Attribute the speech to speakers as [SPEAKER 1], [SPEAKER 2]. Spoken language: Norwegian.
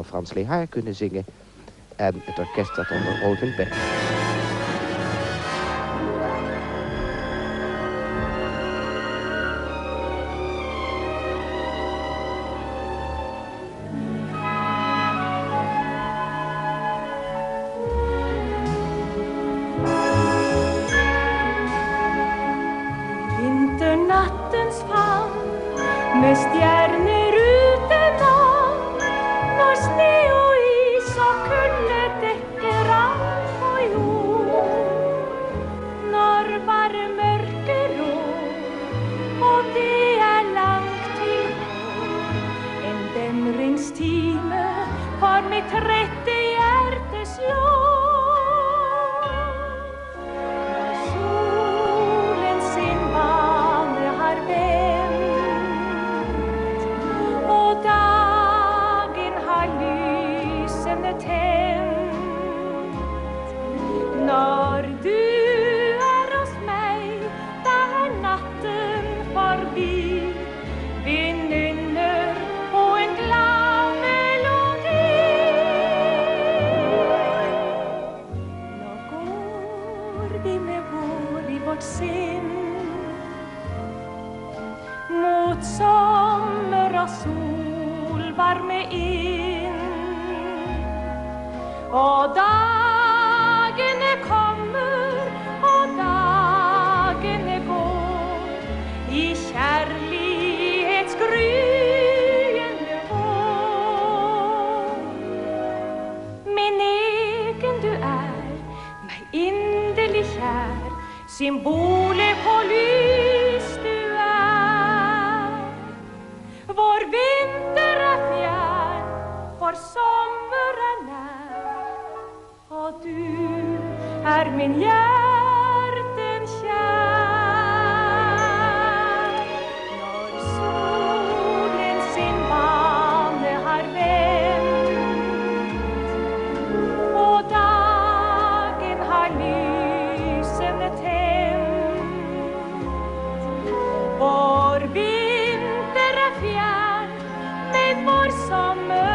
[SPEAKER 1] van Frans Lehaar kunnen zingen. En het orkest staat onder Olvin Beck.
[SPEAKER 2] Vinternattens famn med stjärnor utenom, når snö och is och kulde täcker allt på jord, når bare mørke rår, och det är langt till en dämringstime for mitt rette hjerte slår. Når du hos meg, da natten forbi, vi nynner på en glad melodi. Nå går vi med vår i vårt sinn, mot sommer og sol varme inn, og dagene kommer, og dagene går, i kjærlighets gryende vår. Min egen du er, meg inderlig kjær, symbolet på lys du er. Vår vinter er fjern, for sommer er nær, og du er min hjerten kjær. Når solen sin bane har vendt, og dagen har lysene tent, vår vinter er fjern, men vår sommer